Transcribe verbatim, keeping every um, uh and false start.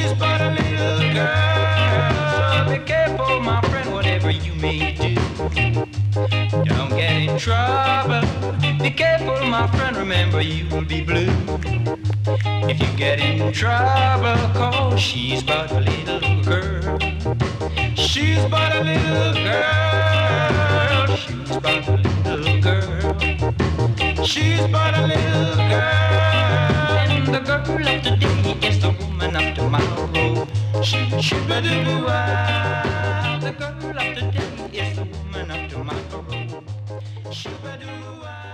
she's but a little girl. Be careful, my friend, whatever you may do. Don't get in trouble. Be careful, my friend, remember you'll be blue. If you get in trouble, cause she's but a little girl. She's but a little girl. She's but a little girl. She's but a little girl. And the girl of today is the woman of tomorrow. She should be do The girl of today is the woman of tomorrow. She do